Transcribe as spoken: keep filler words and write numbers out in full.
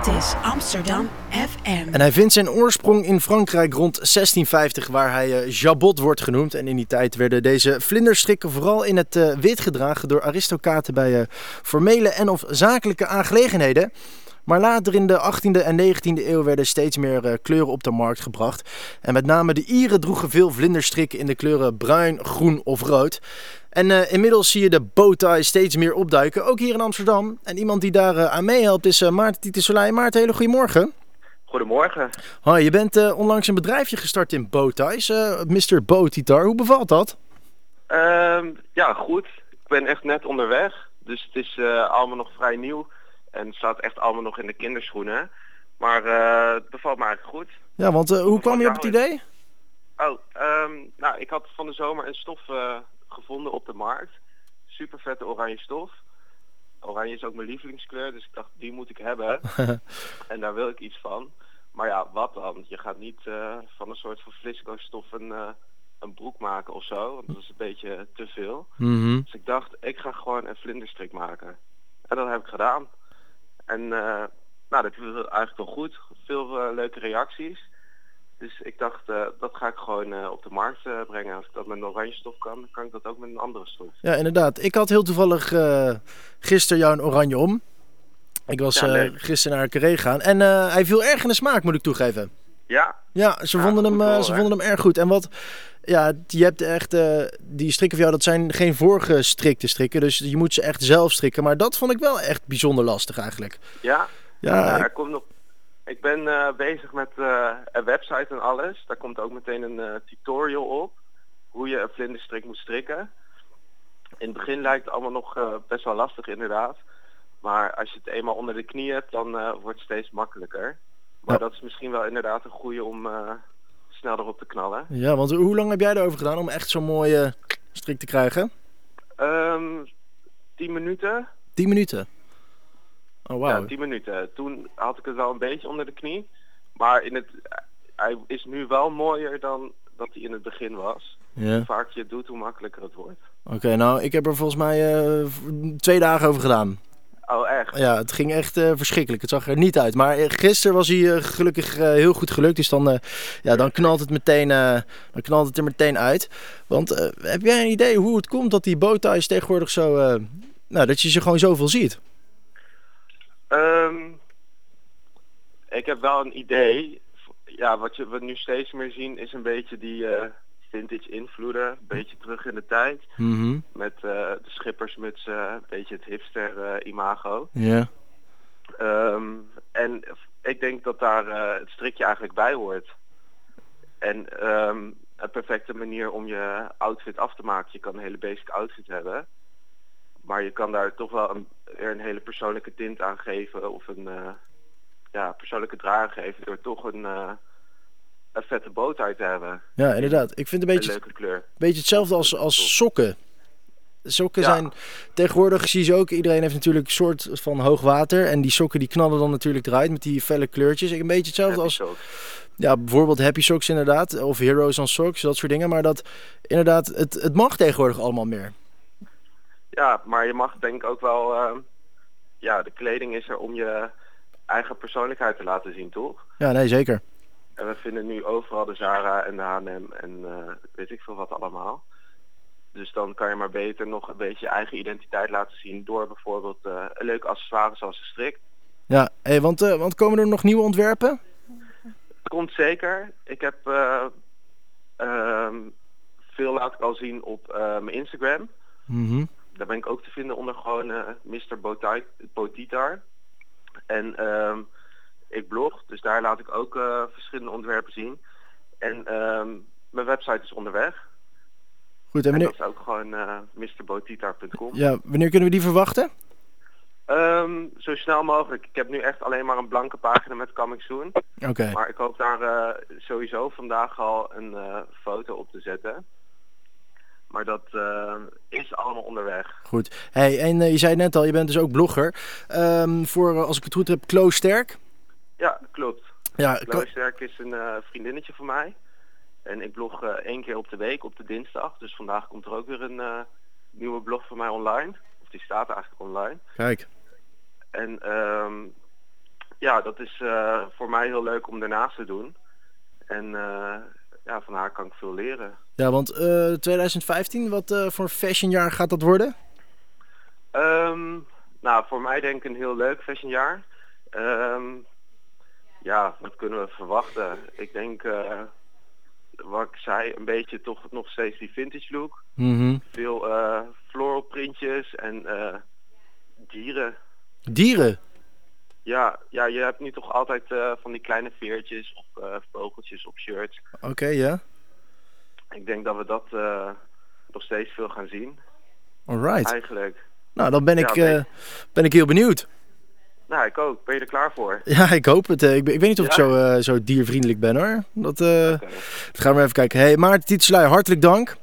Dit is Amsterdam F M. En hij vindt zijn oorsprong in Frankrijk rond zestien vijftig, waar hij uh, jabot wordt genoemd. En in die tijd werden deze vlinderstrikken vooral in het uh, wit gedragen door aristocraten bij uh, formele en of zakelijke aangelegenheden. Maar later in de achttiende en negentiende eeuw werden steeds meer uh, kleuren op de markt gebracht. En met name de Ieren droegen veel vlinderstrikken in de kleuren bruin, groen of rood. En uh, inmiddels zie je de bowtie steeds meer opduiken, ook hier in Amsterdam. En iemand die daar uh, aan meehelpt is uh, Maarten Tietesolij. Maarten, hele goedemorgen. Goedemorgen. Hoi, je bent uh, onlangs een bedrijfje gestart in bowties, uh, mister Bowtitar. Hoe bevalt dat? Uh, ja, goed. Ik ben echt net onderweg. Dus het is uh, allemaal nog vrij nieuw. En het staat echt allemaal nog in de kinderschoenen. Maar uh, het bevalt me eigenlijk goed. Ja, want uh, hoe kwam je op het idee? Oh, um, nou, ik had van de zomer een stof uh, gevonden op de markt. Super vette oranje stof. Oranje is ook mijn lievelingskleur, dus ik dacht, die moet ik hebben. En daar wil ik iets van. Maar ja, wat dan? Je gaat niet uh, van een soort van Flisco stof een, uh, een broek maken of zo. Want dat is een beetje te veel. Mm-hmm. Dus ik dacht, ik ga gewoon een vlinderstrik maken. En dat heb ik gedaan. En uh, nou, dat viel eigenlijk wel goed. Veel uh, leuke reacties. Dus ik dacht, uh, dat ga ik gewoon uh, op de markt uh, brengen. Als ik dat met een oranje stof kan, dan kan ik dat ook met een andere stof. Ja, inderdaad. Ik had heel toevallig uh, gisteren jou een oranje om. Ik was ja, uh, gisteren naar Carré gaan. En uh, hij viel erg in de smaak, moet ik toegeven. Ja? Ja, ze, ja, vonden, hem, uh, hoor, ze vonden hem erg goed. En wat, ja, je hebt echt, uh, die strikken van jou, dat zijn geen voorgestrikte strikken. Dus je moet ze echt zelf strikken. Maar dat vond ik wel echt bijzonder lastig eigenlijk. Ja? Ja, ja ik... er komt nog... Ik ben uh, bezig met uh, een website en alles. Daar komt ook meteen een uh, tutorial op. Hoe je een vlinderstrik moet strikken. In het begin lijkt het allemaal nog uh, best wel lastig inderdaad. Maar als je het eenmaal onder de knie hebt, dan uh, wordt het steeds makkelijker. Maar ja. Dat is misschien wel inderdaad een goede om uh, snel erop te knallen. Ja, want hoe lang heb jij erover gedaan om echt zo'n mooie strik te krijgen? Um, tien minuten. Tien minuten? Oh, wow. Ja, tien minuten. Toen had ik het wel een beetje onder de knie. Maar in het, hij is nu wel mooier dan dat hij in het begin was. Ja. Hoe vaker je het doet, hoe makkelijker het wordt. Oké, okay, nou, ik heb er volgens mij uh, twee dagen over gedaan. Oh, echt? Ja, het ging echt uh, verschrikkelijk. Het zag er niet uit. Maar uh, gisteren was hij uh, gelukkig uh, heel goed gelukt. Dus dan, uh, ja, dan, knalt het meteen, uh, dan knalt het er meteen uit. Want uh, heb jij een idee hoe het komt dat die bowties tegenwoordig zo... Uh, nou, dat je ze gewoon zoveel ziet? Um, ik heb wel een idee. Ja, wat je, we nu steeds meer zien is een beetje die uh, vintage invloeden. Een beetje terug in de tijd. Mm-hmm. Met uh, de schippersmutsen, een beetje het hipster uh, imago. Ja. Yeah. Um, en ik denk dat daar uh, het strikje eigenlijk bij hoort. En um, een perfecte manier om je outfit af te maken. Je kan een hele basic outfit hebben. Maar je kan daar toch wel een, een hele persoonlijke tint aan geven. Of een uh, ja, persoonlijke draai aan geven. Door toch een, uh, een vette bowtie te hebben. Ja, inderdaad. Ik vind het een beetje, een leuke kleur. beetje hetzelfde als, als sokken. Sokken ja. zijn... Tegenwoordig zie je ze ook. Iedereen heeft natuurlijk een soort van hoogwater. En die sokken die knallen dan natuurlijk eruit met die felle kleurtjes. Ik een beetje hetzelfde Happy als... socks. Ja, bijvoorbeeld Happy Socks inderdaad. Of Heroes on Socks, dat soort dingen. Maar dat inderdaad, het, het mag tegenwoordig allemaal meer. Ja, maar je mag denk ik ook wel... Uh, ja, de kleding is er om je eigen persoonlijkheid te laten zien, toch? Ja, nee, zeker. En we vinden nu overal de Zara en de H en M en uh, weet ik veel wat allemaal. Dus dan kan je maar beter nog een beetje je eigen identiteit laten zien... door bijvoorbeeld uh, een leuke accessoire zoals een strik. Ja, hey, want, uh, want komen er nog nieuwe ontwerpen? Komt zeker. Ik heb... Uh, uh, veel laat ik al zien op uh, mijn Instagram. Mm-hmm. Daar ben ik ook te vinden onder gewoon uh, mister Bowtitar. En um, ik blog, dus daar laat ik ook uh, verschillende ontwerpen zien. En um, mijn website is onderweg. Goed, en wanneer... En dat is ook gewoon uh, mister bowtitar punt com. Ja, wanneer kunnen we die verwachten? Um, zo snel mogelijk. Ik heb nu echt alleen maar een blanke pagina met coming soon. Oké. Okay. Maar ik hoop daar uh, sowieso vandaag al een uh, foto op te zetten. Maar dat uh, is allemaal onderweg. Goed. Hey, en uh, je zei net al, je bent dus ook blogger. Um, voor, uh, als ik het goed heb, Kloos Sterk. Ja, klopt. Ja, Kloos Sterk is een uh, vriendinnetje van mij. En ik blog uh, één keer op de week, op de dinsdag. Dus vandaag komt er ook weer een uh, nieuwe blog van mij online. Of die staat eigenlijk online. Kijk. En um, ja, dat is uh, voor mij heel leuk om daarnaast te doen. En uh, ja, van haar kan ik veel leren. Ja, want uh, twintig vijftien, wat uh, voor fashionjaar gaat dat worden? Um, nou, voor mij denk ik een heel leuk fashionjaar. Um, ja, wat kunnen we verwachten? Ik denk, uh, wat ik zei, een beetje toch nog steeds die vintage look. Mm-hmm. Veel uh, floral printjes en uh, dieren. Dieren? Ja, ja, je hebt nu toch altijd uh, van die kleine veertjes of uh, vogeltjes op shirts. Oké, okay, ja. Ik denk dat we dat uh, nog steeds veel gaan zien. Alright. Eigenlijk. Nou, dan ben ik, ja, ben, uh, ben ik heel benieuwd. Nou, ik ook. Ben je er klaar voor? Ja, ik hoop het. Ik, ik weet niet of ja? ik zo, uh, zo diervriendelijk ben hoor. Dat, uh, okay. dat gaan we even kijken. Hey, Maarten Tietselui, hartelijk dank.